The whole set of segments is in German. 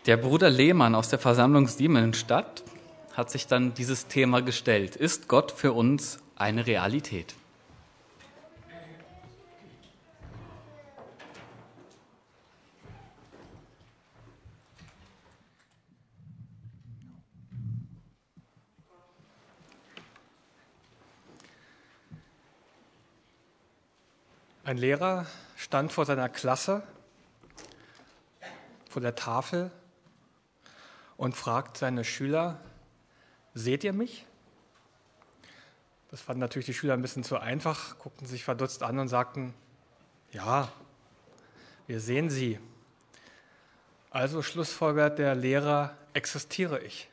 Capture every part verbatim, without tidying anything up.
Der Bruder Lehmann aus der Versammlung Siemensstadt hat sich dann dieses Thema gestellt. Ist Gott für uns eine Realität? Ein Lehrer stand vor seiner Klasse, vor der Tafel und fragt seine Schüler: Seht ihr mich? Das fanden natürlich die Schüler ein bisschen zu einfach, guckten sich verdutzt an und sagten: Ja, wir sehen Sie. Also schlussfolgert der Lehrer: Existiere ich?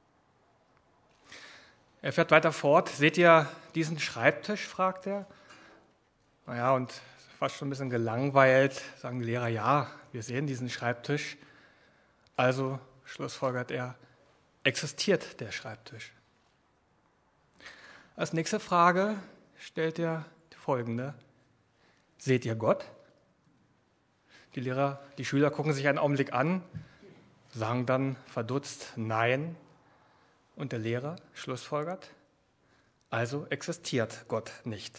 Er fährt weiter fort: Seht ihr diesen Schreibtisch? Fragt er. Naja, und fast schon ein bisschen gelangweilt sagen die Lehrer: Ja, wir sehen diesen Schreibtisch. Also schlussfolgert er: Existiert der Schreibtisch? Als nächste Frage stellt er die folgende: Seht ihr Gott? Die Lehrer, die Schüler gucken sich einen Augenblick an, sagen dann verdutzt Nein. Und der Lehrer schlussfolgert: Also existiert Gott nicht.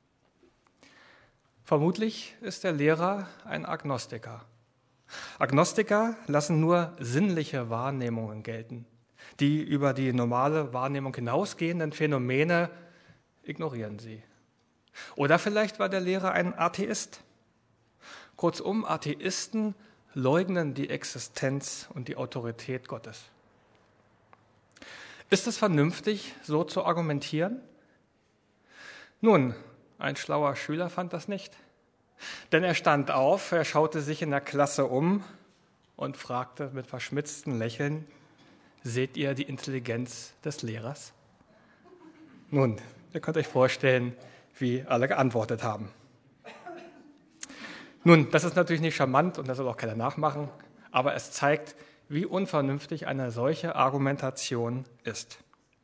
Vermutlich ist der Lehrer ein Agnostiker. Agnostiker lassen nur sinnliche Wahrnehmungen gelten. Die über die normale Wahrnehmung hinausgehenden Phänomene ignorieren sie. Oder vielleicht war der Lehrer ein Atheist. Kurzum, Atheisten leugnen die Existenz und die Autorität Gottes. Ist es vernünftig, so zu argumentieren? Nun, ein schlauer Schüler fand das nicht. Denn er stand auf, er schaute sich in der Klasse um und fragte mit verschmitztem Lächeln: Seht ihr die Intelligenz des Lehrers? Nun, ihr könnt euch vorstellen, wie alle geantwortet haben. Nun, das ist natürlich nicht charmant und das soll auch keiner nachmachen, aber es zeigt, wie unvernünftig eine solche Argumentation ist.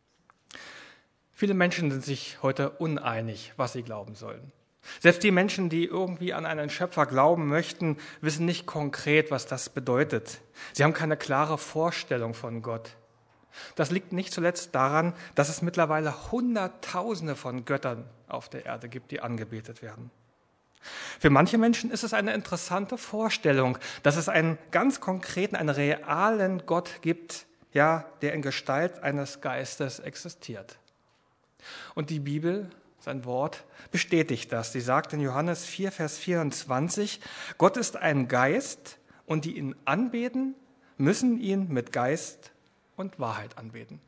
Viele Menschen sind sich heute uneinig, was sie glauben sollen. Selbst die Menschen, die irgendwie an einen Schöpfer glauben möchten, wissen nicht konkret, was das bedeutet. Sie haben keine klare Vorstellung von Gott. Das liegt nicht zuletzt daran, dass es mittlerweile Hunderttausende von Göttern auf der Erde gibt, die angebetet werden. Für manche Menschen ist es eine interessante Vorstellung, dass es einen ganz konkreten, einen realen Gott gibt, ja, der in Gestalt eines Geistes existiert. Und die Bibel, sein Wort, bestätigt das. Sie sagt in Johannes vier, Vers vierundzwanzig, Gott ist ein Geist und die ihn anbeten, müssen ihn mit Geist und Wahrheit anbeten.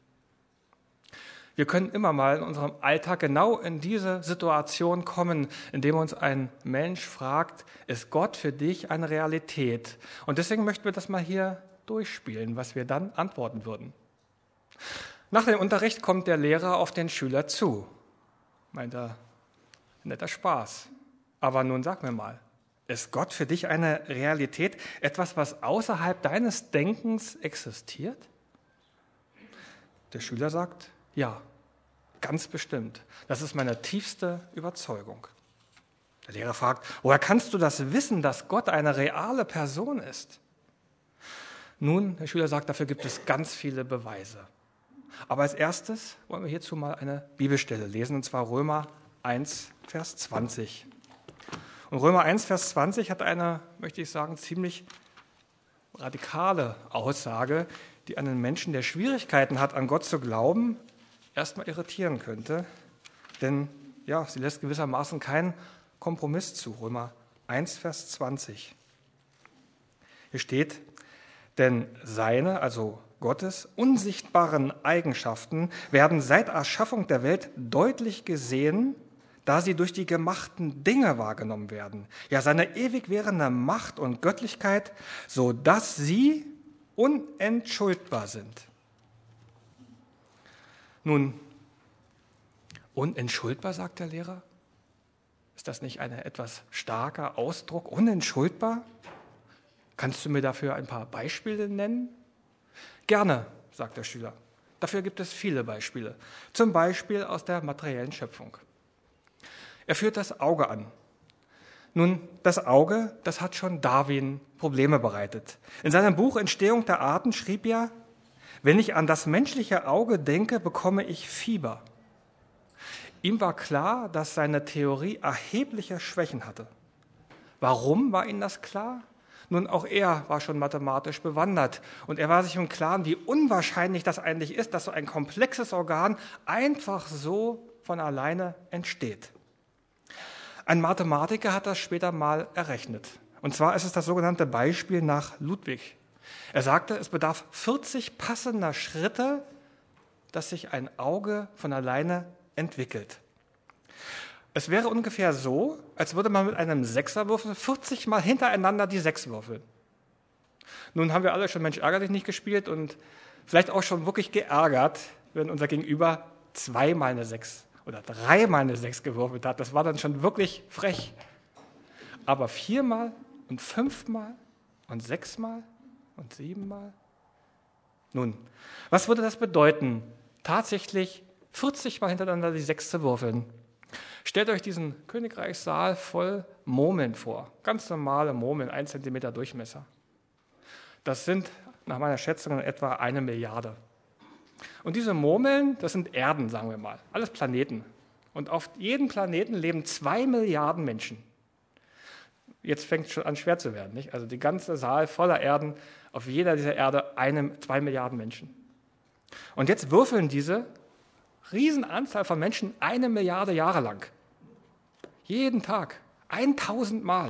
Wir können immer mal in unserem Alltag genau in diese Situation kommen, indem uns ein Mensch fragt: Ist Gott für dich eine Realität? Und deswegen möchten wir das mal hier durchspielen, was wir dann antworten würden. Nach dem Unterricht kommt der Lehrer auf den Schüler zu. Meint er, netter Spaß. Aber nun sag mir mal, ist Gott für dich eine Realität, etwas, was außerhalb deines Denkens existiert? Der Schüler sagt: Ja, ganz bestimmt. Das ist meine tiefste Überzeugung. Der Lehrer fragt: Woher kannst du das wissen, dass Gott eine reale Person ist? Nun, der Schüler sagt, dafür gibt es ganz viele Beweise. Aber als erstes wollen wir hierzu mal eine Bibelstelle lesen, und zwar Römer eins, Vers zwanzig. Und Römer eins, Vers zwanzig hat eine, möchte ich sagen, ziemlich radikale Aussage, die einen Menschen, der Schwierigkeiten hat, an Gott zu glauben, erstmal irritieren könnte. Denn ja, sie lässt gewissermaßen keinen Kompromiss zu. Römer eins, Vers zwanzig. Hier steht: Denn seine, also Gottes, unsichtbaren Eigenschaften werden seit Erschaffung der Welt deutlich gesehen, da sie durch die gemachten Dinge wahrgenommen werden. Ja, seine ewig währende Macht und Göttlichkeit, so dass sie unentschuldbar sind. Nun, unentschuldbar, sagt der Lehrer? Ist das nicht ein etwas starker Ausdruck? Unentschuldbar? Kannst du mir dafür ein paar Beispiele nennen? Gerne, sagt der Schüler. Dafür gibt es viele Beispiele. Zum Beispiel aus der materiellen Schöpfung. Er führt das Auge an. Nun, das Auge, das hat schon Darwin Probleme bereitet. In seinem Buch Entstehung der Arten schrieb er, wenn ich an das menschliche Auge denke, bekomme ich Fieber. Ihm war klar, dass seine Theorie erhebliche Schwächen hatte. Warum war ihm das klar? Nun, auch er war schon mathematisch bewandert und er war sich im Klaren, wie unwahrscheinlich das eigentlich ist, dass so ein komplexes Organ einfach so von alleine entsteht. Ein Mathematiker hat das später mal errechnet. Und zwar ist es das sogenannte Beispiel nach Ludwig. Er sagte, es bedarf vierzig passender Schritte, dass sich ein Auge von alleine entwickelt. Es wäre ungefähr so, als würde man mit einem Sechserwürfel vierzig Mal hintereinander die Sechs würfeln. Nun haben wir alle schon Mensch ärgerlich nicht gespielt und vielleicht auch schon wirklich geärgert, wenn unser Gegenüber zweimal eine Sechs oder dreimal eine Sechs gewürfelt hat. Das war dann schon wirklich frech. Aber viermal und fünfmal und sechsmal und siebenmal? Nun, was würde das bedeuten, tatsächlich vierzig Mal hintereinander die Sechs zu würfeln? Stellt euch diesen Königreichssaal voll Murmeln vor. Ganz normale Murmeln, ein Zentimeter Durchmesser. Das sind nach meiner Schätzung etwa eine Milliarde. Und diese Murmeln, das sind Erden, sagen wir mal, alles Planeten. Und auf jedem Planeten leben zwei Milliarden Menschen. Jetzt fängt es schon an, schwer zu werden, nicht? Also die ganze Saal voller Erden, auf jeder dieser Erde eine, zwei Milliarden Menschen. Und jetzt würfeln diese Riesenanzahl von Menschen eine Milliarde Jahre lang. Jeden Tag, tausend Mal.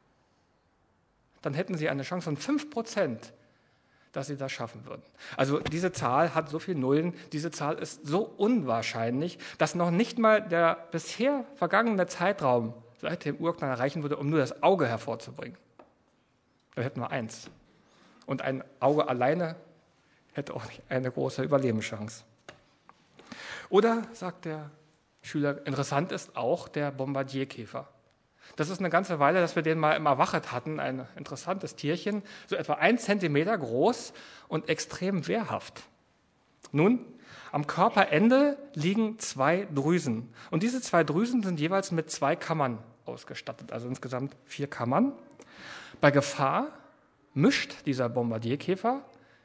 Dann hätten sie eine Chance von fünf Prozent, dass sie das schaffen würden. Also diese Zahl hat so viele Nullen, diese Zahl ist so unwahrscheinlich, dass noch nicht mal der bisher vergangene Zeitraum seit dem Urknall reichen würde, um nur das Auge hervorzubringen. Da hätten wir eins. Und ein Auge alleine hätte auch nicht eine große Überlebenschance. Oder, sagt der Schüler, interessant ist auch der Bombardierkäfer. Das ist eine ganze Weile, dass wir den mal im Erwachet hatten, ein interessantes Tierchen, so etwa ein Zentimeter groß und extrem wehrhaft. Nun, am Körperende liegen zwei Drüsen. Und diese zwei Drüsen sind jeweils mit zwei Kammern ausgestattet, also insgesamt vier Kammern. Bei Gefahr mischt dieser Bombardierkäfer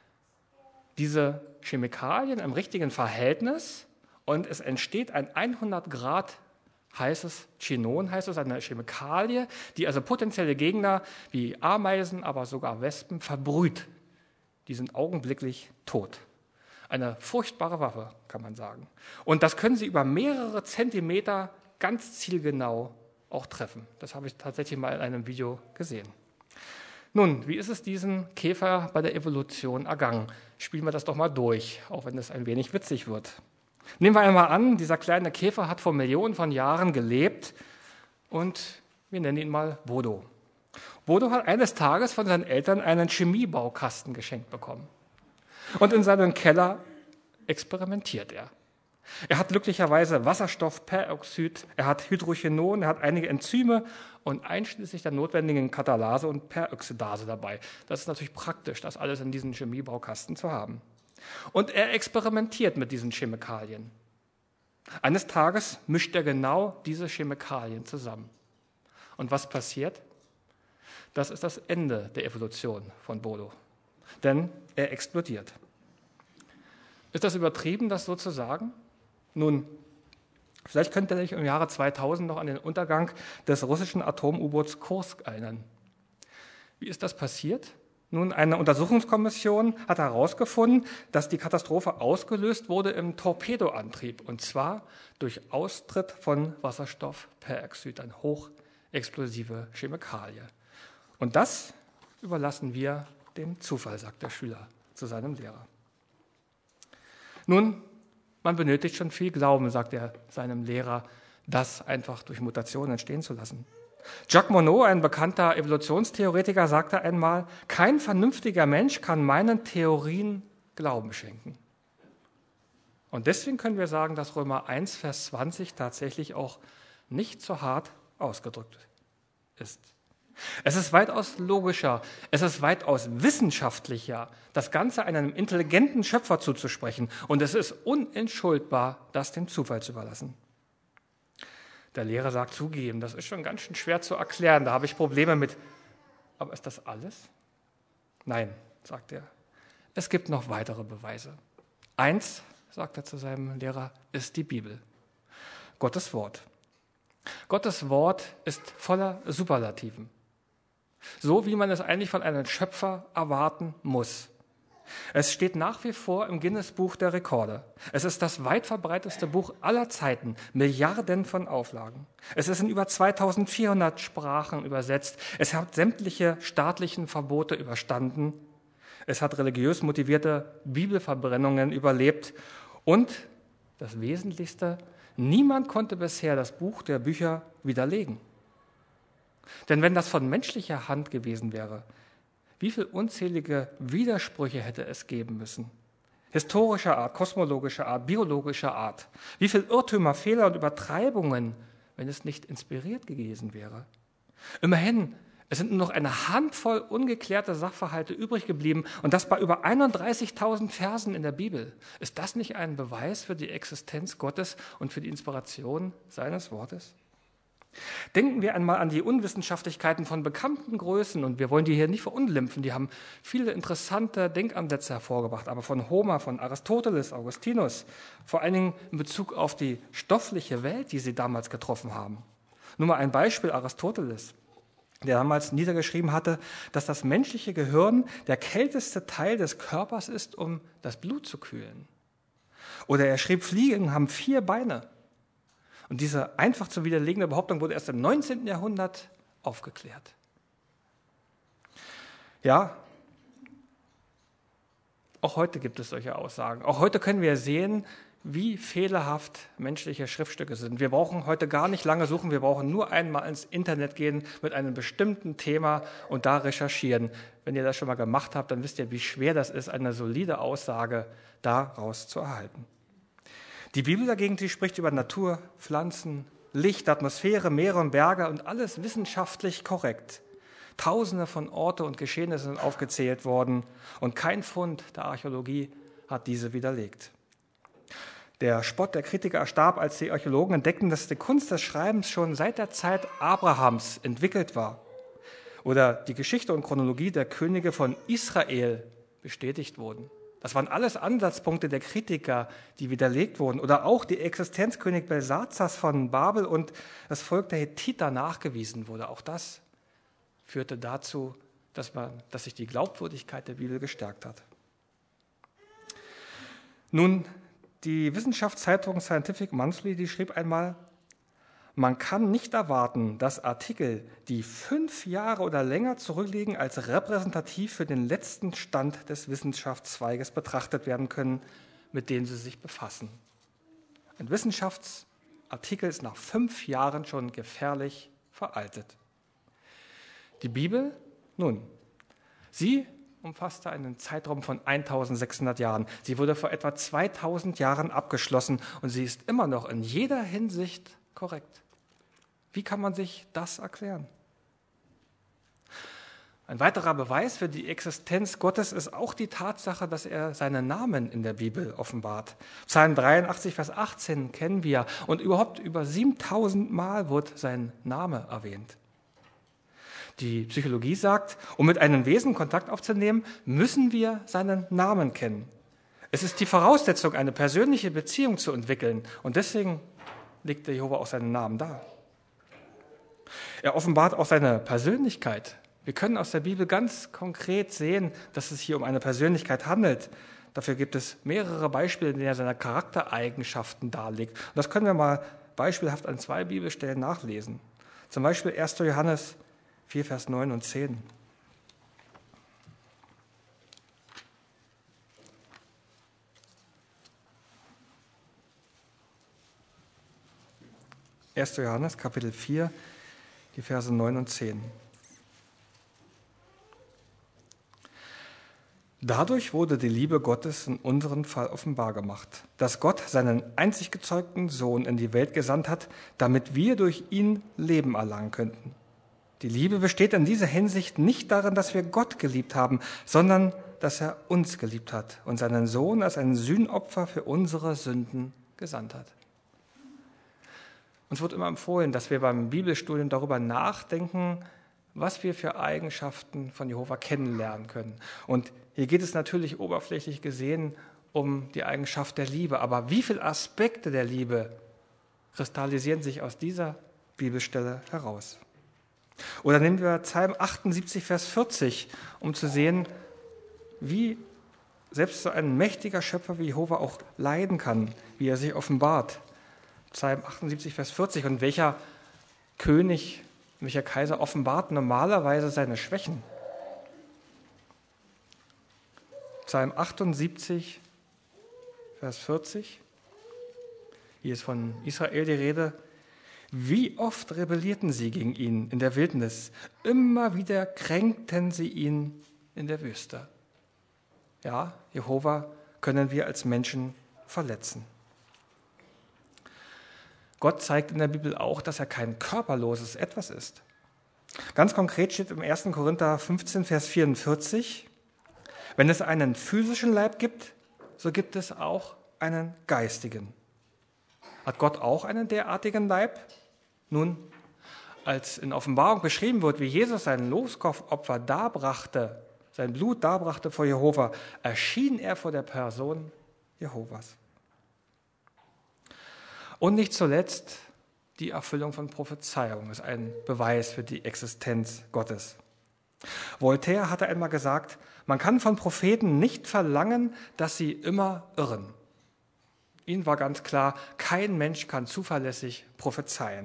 diese Chemikalien im richtigen Verhältnis und es entsteht ein hundert Grad heißes Chinon, heißt es, eine Chemikalie, die also potenzielle Gegner wie Ameisen, aber sogar Wespen verbrüht. Die sind augenblicklich tot. Eine furchtbare Waffe, kann man sagen. Und das können sie über mehrere Zentimeter ganz zielgenau auch treffen. Das habe ich tatsächlich mal in einem Video gesehen. Nun, wie ist es diesen Käfer bei der Evolution ergangen? Spielen wir das doch mal durch, auch wenn es ein wenig witzig wird. Nehmen wir einmal an, dieser kleine Käfer hat vor Millionen von Jahren gelebt und wir nennen ihn mal Bodo. Bodo hat eines Tages von seinen Eltern einen Chemiebaukasten geschenkt bekommen. Und in seinem Keller experimentiert er. Er hat glücklicherweise Wasserstoffperoxid, er hat Hydrochinon, er hat einige Enzyme und einschließlich der notwendigen Katalase und Peroxidase dabei. Das ist natürlich praktisch, das alles in diesem Chemiebaukasten zu haben. Und er experimentiert mit diesen Chemikalien. Eines Tages mischt er genau diese Chemikalien zusammen. Und was passiert? Das ist das Ende der Evolution von Bodo. Denn er explodiert. Ist das übertrieben, das so zu sagen? Nun, vielleicht könnt ihr euch im Jahre zweitausend noch an den Untergang des russischen Atom-U-Boots Kursk erinnern. Wie ist das passiert? Nun, eine Untersuchungskommission hat herausgefunden, dass die Katastrophe ausgelöst wurde im Torpedoantrieb, und zwar durch Austritt von Wasserstoffperoxid, eine hochexplosive Chemikalie. Und das überlassen wir dem Zufall, sagt der Schüler zu seinem Lehrer. Nun, man benötigt schon viel Glauben, sagt er seinem Lehrer, das einfach durch Mutationen entstehen zu lassen. Jacques Monod, ein bekannter Evolutionstheoretiker, sagte einmal, kein vernünftiger Mensch kann meinen Theorien Glauben schenken. Und deswegen können wir sagen, dass Römer eins, Vers zwanzig tatsächlich auch nicht so hart ausgedrückt ist. Es ist weitaus logischer, es ist weitaus wissenschaftlicher, das Ganze einem intelligenten Schöpfer zuzusprechen. Und es ist unentschuldbar, das dem Zufall zu überlassen. Der Lehrer sagt, zugeben, das ist schon ganz schön schwer zu erklären, da habe ich Probleme mit. Aber ist das alles? Nein, sagt er, es gibt noch weitere Beweise. Eins, sagt er zu seinem Lehrer, ist die Bibel, Gottes Wort. Gottes Wort ist voller Superlativen, so wie man es eigentlich von einem Schöpfer erwarten muss. Es steht nach wie vor im Guinness-Buch der Rekorde. Es ist das weit verbreiteste Buch aller Zeiten, Milliarden von Auflagen. Es ist in über zweitausendvierhundert Sprachen übersetzt. Es hat sämtliche staatlichen Verbote überstanden. Es hat religiös motivierte Bibelverbrennungen überlebt. Und das Wesentlichste, niemand konnte bisher das Buch der Bücher widerlegen. Denn wenn das von menschlicher Hand gewesen wäre, wie viele unzählige Widersprüche hätte es geben müssen? Historischer Art, kosmologischer Art, biologischer Art. Wie viele Irrtümer, Fehler und Übertreibungen, wenn es nicht inspiriert gewesen wäre? Immerhin, es sind nur noch eine Handvoll ungeklärte Sachverhalte übrig geblieben und das bei über einunddreißigtausend Versen in der Bibel. Ist das nicht ein Beweis für die Existenz Gottes und für die Inspiration seines Wortes? Denken wir einmal an die Unwissenschaftlichkeiten von bekannten Größen, und wir wollen die hier nicht verunglimpfen, die haben viele interessante Denkansätze hervorgebracht, aber von Homer, von Aristoteles, Augustinus, vor allen Dingen in Bezug auf die stoffliche Welt, die sie damals getroffen haben. Nur mal ein Beispiel, Aristoteles, der damals niedergeschrieben hatte, dass das menschliche Gehirn der kälteste Teil des Körpers ist, um das Blut zu kühlen. Oder er schrieb, Fliegen haben vier Beine. Und diese einfach zu widerlegende Behauptung wurde erst im neunzehnten Jahrhundert aufgeklärt. Ja, auch heute gibt es solche Aussagen. Auch heute können wir sehen, wie fehlerhaft menschliche Schriftstücke sind. Wir brauchen heute gar nicht lange suchen, wir brauchen nur einmal ins Internet gehen mit einem bestimmten Thema und da recherchieren. Wenn ihr das schon mal gemacht habt, dann wisst ihr, wie schwer das ist, eine solide Aussage daraus zu erhalten. Die Bibel dagegen, die spricht über Natur, Pflanzen, Licht, Atmosphäre, Meere und Berge und alles wissenschaftlich korrekt. Tausende von Orte und Geschehnisse sind aufgezählt worden und kein Fund der Archäologie hat diese widerlegt. Der Spott der Kritiker erstarb, als die Archäologen entdeckten, dass die Kunst des Schreibens schon seit der Zeit Abrahams entwickelt war. Oder die Geschichte und Chronologie der Könige von Israel bestätigt wurden. Das waren alles Ansatzpunkte der Kritiker, die widerlegt wurden. Oder auch die Existenz König Belsazars von Babel und das Volk der Hethiter nachgewiesen wurde. Auch das führte dazu, dass, man, dass sich die Glaubwürdigkeit der Bibel gestärkt hat. Nun, die Wissenschaftszeitung Scientific Monthly, die schrieb einmal, man kann nicht erwarten, dass Artikel, die fünf Jahre oder länger zurückliegen, als repräsentativ für den letzten Stand des Wissenschaftszweiges betrachtet werden können, mit dem sie sich befassen. Ein Wissenschaftsartikel ist nach fünf Jahren schon gefährlich veraltet. Die Bibel, nun, sie umfasste einen Zeitraum von eintausendsechshundert Jahren. Sie wurde vor etwa zweitausend Jahren abgeschlossen und sie ist immer noch in jeder Hinsicht korrekt. Wie kann man sich das erklären? Ein weiterer Beweis für die Existenz Gottes ist auch die Tatsache, dass er seinen Namen in der Bibel offenbart. Psalm dreiundachtzig, Vers achtzehn kennen wir und überhaupt über siebentausend Mal wird sein Name erwähnt. Die Psychologie sagt, um mit einem Wesen Kontakt aufzunehmen, müssen wir seinen Namen kennen. Es ist die Voraussetzung, eine persönliche Beziehung zu entwickeln und deswegen legt der Jehova auch seinen Namen dar. Er offenbart auch seine Persönlichkeit. Wir können aus der Bibel ganz konkret sehen, dass es hier um eine Persönlichkeit handelt. Dafür gibt es mehrere Beispiele, in denen er seine Charaktereigenschaften darlegt. Und das können wir mal beispielhaft an zwei Bibelstellen nachlesen. Zum Beispiel erster Johannes vier, Vers neun und zehn. erster Johannes, Kapitel vier, die Verse neun und zehn. Dadurch wurde die Liebe Gottes in unserem Fall offenbar gemacht, dass Gott seinen einzig gezeugten Sohn in die Welt gesandt hat, damit wir durch ihn Leben erlangen könnten. Die Liebe besteht in dieser Hinsicht nicht darin, dass wir Gott geliebt haben, sondern dass er uns geliebt hat und seinen Sohn als ein Sühnopfer für unsere Sünden gesandt hat. Uns wird immer empfohlen, dass wir beim Bibelstudium darüber nachdenken, was wir für Eigenschaften von Jehova kennenlernen können. Und hier geht es natürlich oberflächlich gesehen um die Eigenschaft der Liebe. Aber wie viele Aspekte der Liebe kristallisieren sich aus dieser Bibelstelle heraus? Oder nehmen wir Psalm achtundsiebzig, Vers vierzig, um zu sehen, wie selbst so ein mächtiger Schöpfer wie Jehova auch leiden kann, wie er sich offenbart. Psalm achtundsiebzig, Vers vierzig. Und welcher König, welcher Kaiser offenbart normalerweise seine Schwächen? Psalm achtundsiebzig, Vers vierzig. Hier ist von Israel die Rede. Wie oft rebellierten sie gegen ihn in der Wildnis? Immer wieder kränkten sie ihn in der Wüste. Ja, Jehova können wir als Menschen verletzen. Gott zeigt in der Bibel auch, dass er kein körperloses Etwas ist. Ganz konkret steht im ersten Korinther fünfzehn, Vers vierundvierzig, wenn es einen physischen Leib gibt, so gibt es auch einen geistigen. Hat Gott auch einen derartigen Leib? Nun, als in Offenbarung beschrieben wird, wie Jesus sein Losopfer darbrachte, sein Blut darbrachte vor Jehova, erschien er vor der Person Jehovas. Und nicht zuletzt die Erfüllung von Prophezeiungen ist ein Beweis für die Existenz Gottes. Voltaire hatte einmal gesagt, man kann von Propheten nicht verlangen, dass sie immer irren. Ihnen war ganz klar, kein Mensch kann zuverlässig prophezeien.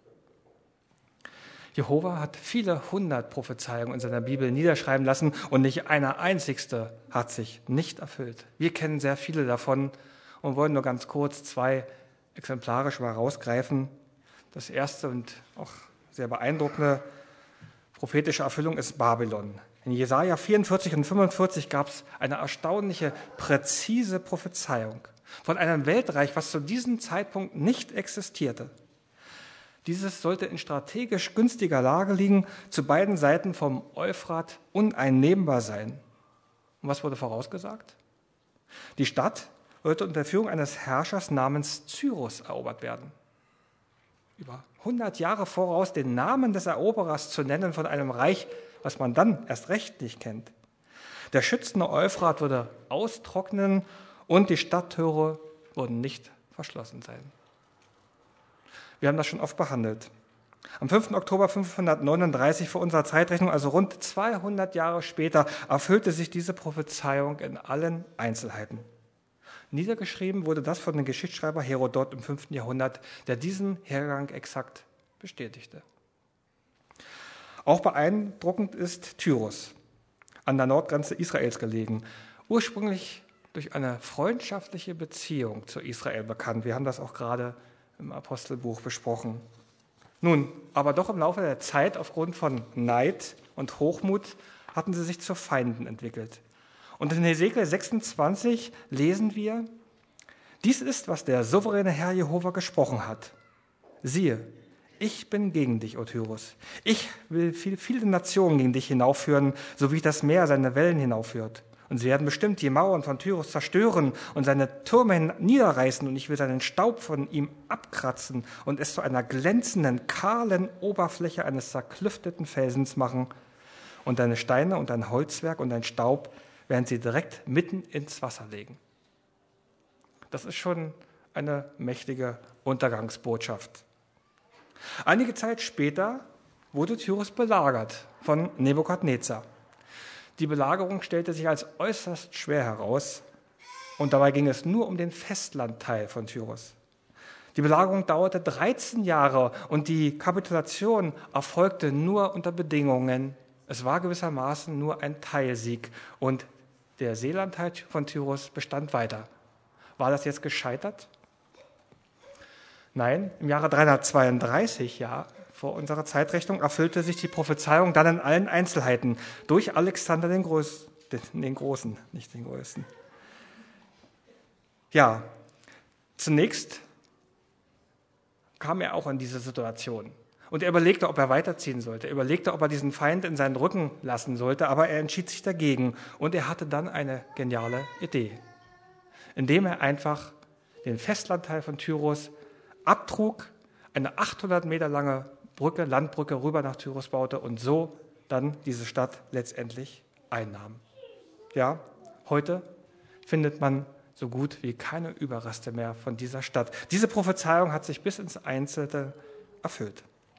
Jehova hat viele hundert Prophezeiungen in seiner Bibel niederschreiben lassen und nicht eine einzigste hat sich nicht erfüllt. Wir kennen sehr viele davon und wollen nur ganz kurz zwei exemplarisch mal rausgreifen. Das erste und auch sehr beeindruckende prophetische Erfüllung ist Babylon. In Jesaja vierundvierzig und fünfundvierzig gab es eine erstaunliche, präzise Prophezeiung von einem Weltreich, was zu diesem Zeitpunkt nicht existierte. Dieses sollte in strategisch günstiger Lage liegen, zu beiden Seiten vom Euphrat uneinnehmbar sein. Und was wurde vorausgesagt? Die Stadt sollte unter Führung eines Herrschers namens Cyrus erobert werden. Über hundert Jahre voraus den Namen des Eroberers zu nennen von einem Reich, was man dann erst recht nicht kennt. Der schützende Euphrat würde austrocknen und die Stadttore würden nicht verschlossen sein. Wir haben das schon oft behandelt. Am fünften Oktober fünfhundertneununddreißig vor unserer Zeitrechnung, also rund zweihundert Jahre später, erfüllte sich diese Prophezeiung in allen Einzelheiten. Niedergeschrieben wurde das von dem Geschichtsschreiber Herodot im fünften Jahrhundert, der diesen Hergang exakt bestätigte. Auch beeindruckend ist Tyrus, an der Nordgrenze Israels gelegen, ursprünglich durch eine freundschaftliche Beziehung zu Israel bekannt. Wir haben das auch gerade im Apostelbuch besprochen. Nun, aber doch im Laufe der Zeit aufgrund von Neid und Hochmut hatten sie sich zu Feinden entwickelt. Und in Hesekiel sechsundzwanzig lesen wir, dies ist, was der souveräne Herr Jehova gesprochen hat. Siehe, ich bin gegen dich, O Tyrus. Ich will viel, viele Nationen gegen dich hinaufführen, so wie das Meer seine Wellen hinaufführt. Und sie werden bestimmt die Mauern von Tyrus zerstören und seine Türme niederreißen, und ich will seinen Staub von ihm abkratzen und es zu einer glänzenden, kahlen Oberfläche eines zerklüfteten Felsens machen. Und deine Steine und dein Holzwerk und dein Staub werden sie direkt mitten ins Wasser legen. Das ist schon eine mächtige Untergangsbotschaft. Einige Zeit später wurde Tyrus belagert von Nebukadnezar. Die Belagerung stellte sich als äußerst schwer heraus und dabei ging es nur um den Festlandteil von Tyrus. Die Belagerung dauerte dreizehn Jahre und die Kapitulation erfolgte nur unter Bedingungen. Es war gewissermaßen nur ein Teilsieg und der Seelandteil von Tyrus bestand weiter. War das jetzt gescheitert? Nein, im Jahre dreihundertzweiunddreißig, ja, vor unserer Zeitrechnung, erfüllte sich die Prophezeiung dann in allen Einzelheiten durch Alexander den, Groß, den, den Großen, nicht den Größten. Ja, zunächst kam er auch in diese Situation. Und er überlegte, ob er weiterziehen sollte. Er überlegte, ob er diesen Feind in seinen Rücken lassen sollte, aber er entschied sich dagegen. Und er hatte dann eine geniale Idee, indem er einfach den Festlandteil von Tyrus abtrug, eine achthundert Meter lange Brücke, Landbrücke rüber nach Tyrus baute und so dann diese Stadt letztendlich einnahm. Ja, heute findet man so gut wie keine Überreste mehr von dieser Stadt. Diese Prophezeiung hat sich bis ins Einzelne erfüllt.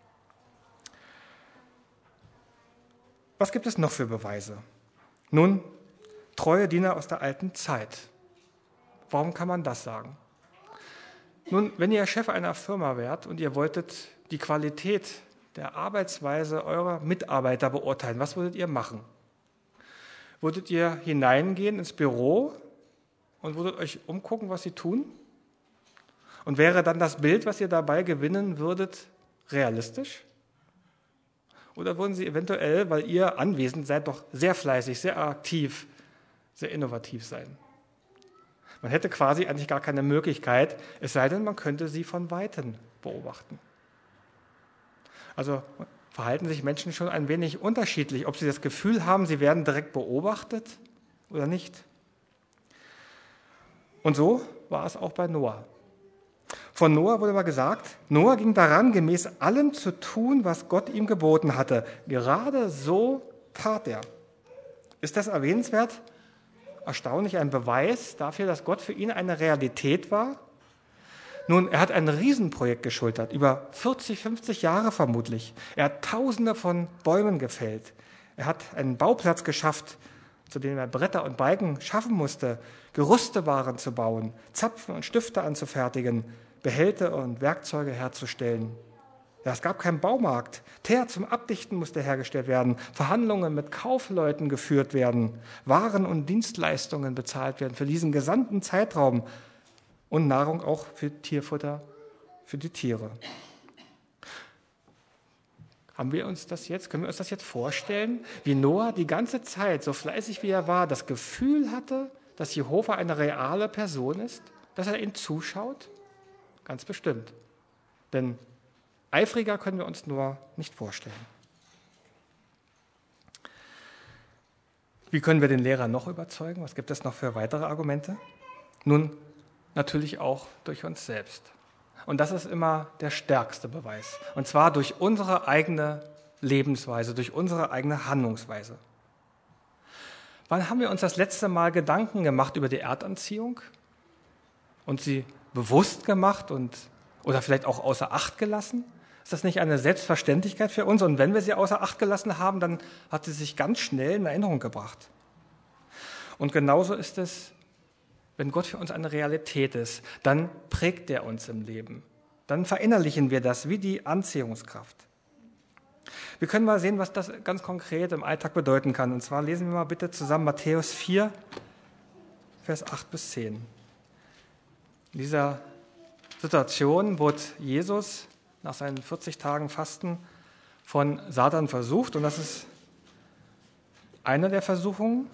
Was gibt es noch für Beweise? Nun, treue Diener aus der alten Zeit. Warum kann man das sagen? Nun, wenn ihr Chef einer Firma wärt und ihr wolltet die Qualität der Arbeitsweise eurer Mitarbeiter beurteilen, was würdet ihr machen? Würdet ihr hineingehen ins Büro und würdet euch umgucken, was sie tun? Und wäre dann das Bild, was ihr dabei gewinnen würdet, realistisch? Oder würden sie eventuell, weil ihr anwesend seid, doch sehr fleißig, sehr aktiv, sehr innovativ sein? Man hätte quasi eigentlich gar keine Möglichkeit, es sei denn, man könnte sie von Weitem beobachten. Also verhalten sich Menschen schon ein wenig unterschiedlich, ob sie das Gefühl haben, sie werden direkt beobachtet oder nicht. Und so war es auch bei Noah. Von Noah wurde mal gesagt, Noah ging daran, gemäß allem zu tun, was Gott ihm geboten hatte. Gerade so tat er. Ist das erwähnenswert? Erstaunlich, ein Beweis dafür, dass Gott für ihn eine Realität war? Nun, er hat ein Riesenprojekt geschultert, über vierzig, fünfzig Jahre vermutlich. Er hat Tausende von Bäumen gefällt. Er hat einen Bauplatz geschafft, zu dem er Bretter und Balken schaffen musste, Gerüste waren zu bauen, Zapfen und Stifte anzufertigen, Behälter und Werkzeuge herzustellen. Ja, es gab keinen Baumarkt. Teer zum Abdichten musste hergestellt werden, Verhandlungen mit Kaufleuten geführt werden, Waren und Dienstleistungen bezahlt werden für diesen gesamten Zeitraum und Nahrung auch für Tierfutter, für die Tiere. Haben wir uns das jetzt, können wir uns das jetzt vorstellen, wie Noah die ganze Zeit, so fleißig wie er war, das Gefühl hatte, dass Jehova eine reale Person ist, dass er ihm zuschaut? Ganz bestimmt. Denn eifriger können wir uns nur nicht vorstellen. Wie können wir den Lehrer noch überzeugen? Was gibt es noch für weitere Argumente? Nun, natürlich auch durch uns selbst. Und das ist immer der stärkste Beweis. Und zwar durch unsere eigene Lebensweise, durch unsere eigene Handlungsweise. Wann haben wir uns das letzte Mal Gedanken gemacht über die Erdanziehung und sie bewusst gemacht und, oder vielleicht auch außer Acht gelassen? Ist das nicht eine Selbstverständlichkeit für uns? Und wenn wir sie außer Acht gelassen haben, dann hat sie sich ganz schnell in Erinnerung gebracht. Und genauso ist es, wenn Gott für uns eine Realität ist, dann prägt er uns im Leben. Dann verinnerlichen wir das wie die Anziehungskraft. Wir können mal sehen, was das ganz konkret im Alltag bedeuten kann. Und zwar lesen wir mal bitte zusammen Matthäus vier, Vers acht bis zehn. In dieser Situation wurde Jesus nach seinen vierzig Tagen Fasten von Satan versucht. Und das ist eine der Versuchungen.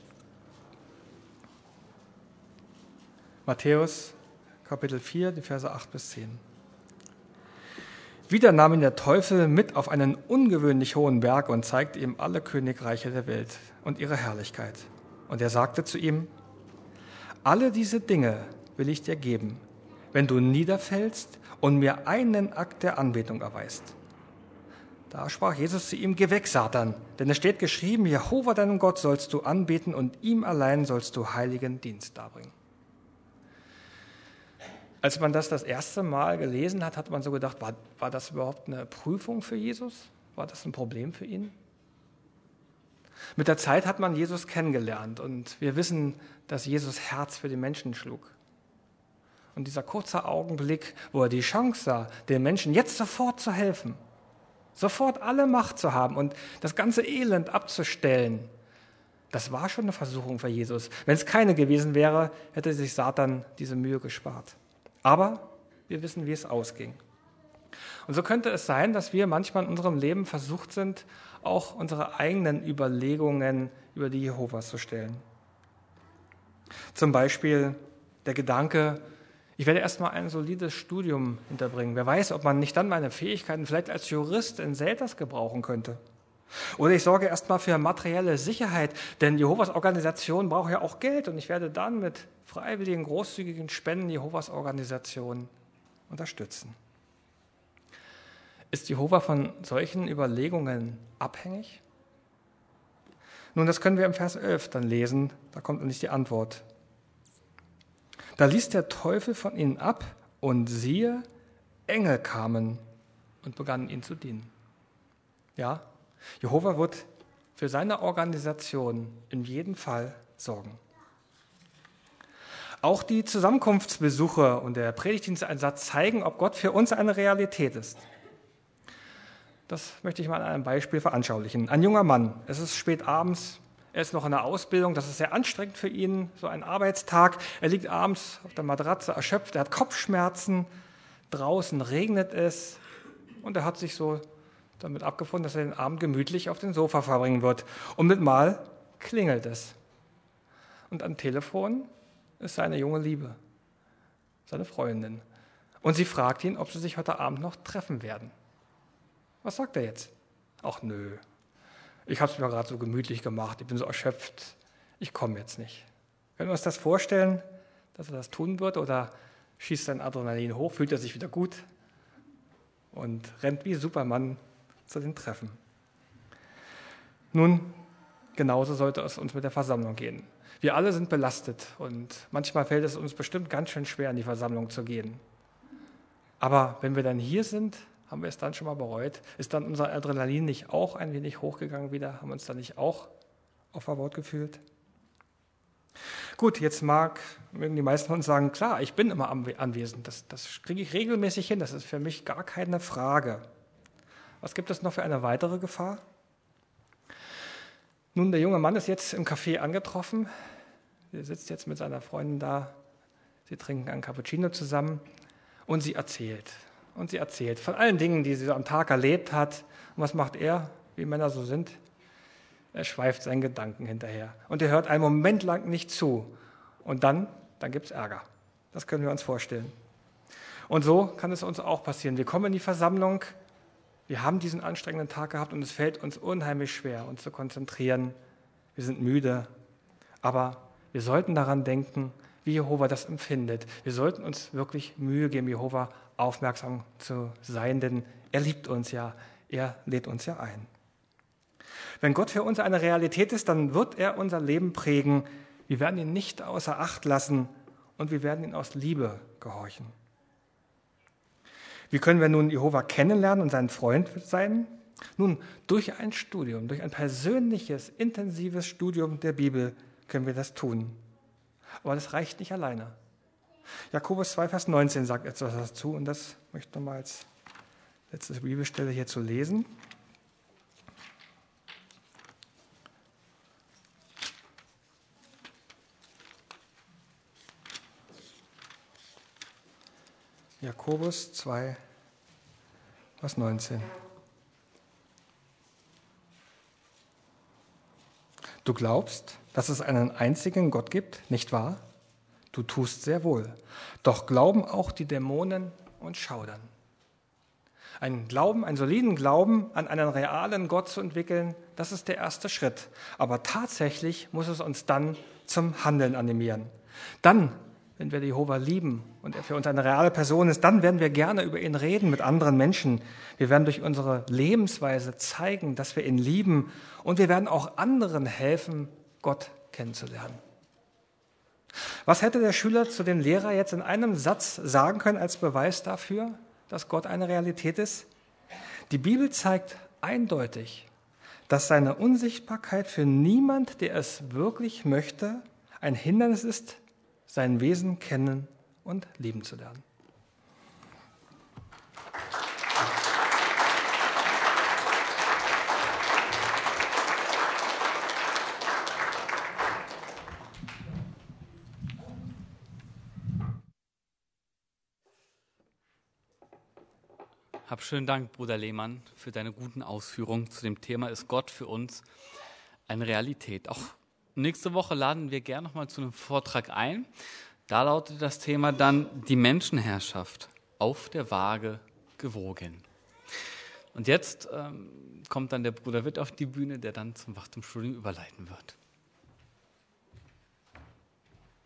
Matthäus Kapitel vier, die Verse acht bis zehn. Wieder nahm ihn der Teufel mit auf einen ungewöhnlich hohen Berg und zeigte ihm alle Königreiche der Welt und ihre Herrlichkeit. Und er sagte zu ihm, alle diese Dinge will ich dir geben, wenn du niederfällst und mir einen Akt der Anbetung erweist. Da sprach Jesus zu ihm, geh weg, Satan, denn es steht geschrieben, Jehova, deinen Gott, sollst du anbeten und ihm allein sollst du heiligen Dienst darbringen. Als man das das erste Mal gelesen hat, hat man so gedacht, war, war das überhaupt eine Prüfung für Jesus? War das ein Problem für ihn? Mit der Zeit hat man Jesus kennengelernt und wir wissen, dass Jesus Herz für die Menschen schlug. Und dieser kurze Augenblick, wo er die Chance sah, den Menschen jetzt sofort zu helfen, sofort alle Macht zu haben und das ganze Elend abzustellen, das war schon eine Versuchung für Jesus. Wenn es keine gewesen wäre, hätte sich Satan diese Mühe gespart. Aber wir wissen, wie es ausging. Und so könnte es sein, dass wir manchmal in unserem Leben versucht sind, auch unsere eigenen Überlegungen über die Jehovas zu stellen. Zum Beispiel der Gedanke, ich werde erstmal ein solides Studium hinterbringen. Wer weiß, ob man nicht dann meine Fähigkeiten vielleicht als Jurist in Selters gebrauchen könnte. Oder ich sorge erstmal für materielle Sicherheit, denn Jehovas Organisation braucht ja auch Geld und ich werde dann mit freiwilligen, großzügigen Spenden Jehovas Organisation unterstützen. Ist Jehova von solchen Überlegungen abhängig? Nun, das können wir im Vers elf dann lesen, da kommt nämlich die Antwort. Da ließ der Teufel von ihnen ab und siehe, Engel kamen und begannen ihn zu dienen. Ja, Jehova wird für seine Organisation in jedem Fall sorgen. Auch die Zusammenkunftsbesuche und der Predigtdiensteinsatz zeigen, ob Gott für uns eine Realität ist. Das möchte ich mal an einem Beispiel veranschaulichen. Ein junger Mann, es ist spät abends, er ist noch in der Ausbildung, das ist sehr anstrengend für ihn, so ein Arbeitstag. Er liegt abends auf der Matratze erschöpft, er hat Kopfschmerzen, draußen regnet es und er hat sich so damit abgefunden, dass er den Abend gemütlich auf dem Sofa verbringen wird. Und mit Mal klingelt es. Und am Telefon ist seine junge Liebe, seine Freundin. Und sie fragt ihn, ob sie sich heute Abend noch treffen werden. Was sagt er jetzt? Ach nö, ich habe es mir gerade so gemütlich gemacht, ich bin so erschöpft, ich komme jetzt nicht. Können wir uns das vorstellen, dass er das tun wird oder schießt sein Adrenalin hoch, fühlt er sich wieder gut und rennt wie Superman zu den Treffen. Nun, genauso sollte es uns mit der Versammlung gehen. Wir alle sind belastet und manchmal fällt es uns bestimmt ganz schön schwer, in die Versammlung zu gehen. Aber wenn wir dann hier sind, haben wir es dann schon mal bereut? Ist dann unser Adrenalin nicht auch ein wenig hochgegangen wieder? Haben wir uns dann nicht auch auf der Wort gefühlt? Gut, jetzt mag, mögen die meisten von uns sagen, klar, ich bin immer anwesend. Das, das kriege ich regelmäßig hin. Das ist für mich gar keine Frage. Was gibt es noch für eine weitere Gefahr? Nun, der junge Mann ist jetzt im Café angetroffen. Er sitzt jetzt mit seiner Freundin da. Sie trinken einen Cappuccino zusammen und sie erzählt. Und sie erzählt von allen Dingen, die sie so am Tag erlebt hat. Und was macht er, wie Männer so sind? Er schweift seinen Gedanken hinterher. Und er hört einen Moment lang nicht zu. Und dann, dann gibt es Ärger. Das können wir uns vorstellen. Und so kann es uns auch passieren. Wir kommen in die Versammlung, wir haben diesen anstrengenden Tag gehabt und es fällt uns unheimlich schwer, uns zu konzentrieren. Wir sind müde. Aber wir sollten daran denken, wie Jehova das empfindet. Wir sollten uns wirklich Mühe geben, Jehova aufmerksam zu sein, denn er liebt uns ja, er lädt uns ja ein. Wenn Gott für uns eine Realität ist, dann wird er unser Leben prägen. Wir werden ihn nicht außer Acht lassen und wir werden ihn aus Liebe gehorchen. Wie können wir nun Jehova kennenlernen und sein Freund sein? Nun, durch ein Studium, durch ein persönliches, intensives Studium der Bibel können wir das tun. Aber das reicht nicht alleine. Jakobus zwei, Vers neunzehn sagt etwas dazu und das möchte ich nochmal als letzte Bibelstelle hier zu lesen. Jakobus zwei, Vers neunzehn. Du glaubst, dass es einen einzigen Gott gibt, nicht wahr? Du tust sehr wohl. Doch glauben auch die Dämonen und schaudern. Ein Glauben, einen soliden Glauben an einen realen Gott zu entwickeln, das ist der erste Schritt. Aber tatsächlich muss es uns dann zum Handeln animieren. Dann, wenn wir Jehova lieben und er für uns eine reale Person ist, dann werden wir gerne über ihn reden mit anderen Menschen. Wir werden durch unsere Lebensweise zeigen, dass wir ihn lieben und wir werden auch anderen helfen, Gott kennenzulernen. Was hätte der Schüler zu dem Lehrer jetzt in einem Satz sagen können als Beweis dafür, dass Gott eine Realität ist? Die Bibel zeigt eindeutig, dass seine Unsichtbarkeit für niemand, der es wirklich möchte, ein Hindernis ist, sein Wesen kennen und lieben zu lernen. Hab schönen Dank, Bruder Lehmann, für deine guten Ausführungen zu dem Thema Ist Gott für uns eine Realität? Auch nächste Woche laden wir gerne nochmal zu einem Vortrag ein. Da lautet das Thema dann die Menschenherrschaft auf der Waage gewogen. Und jetzt ähm, kommt dann der Bruder Witt auf die Bühne, der dann zum Wachtumsstudium überleiten wird.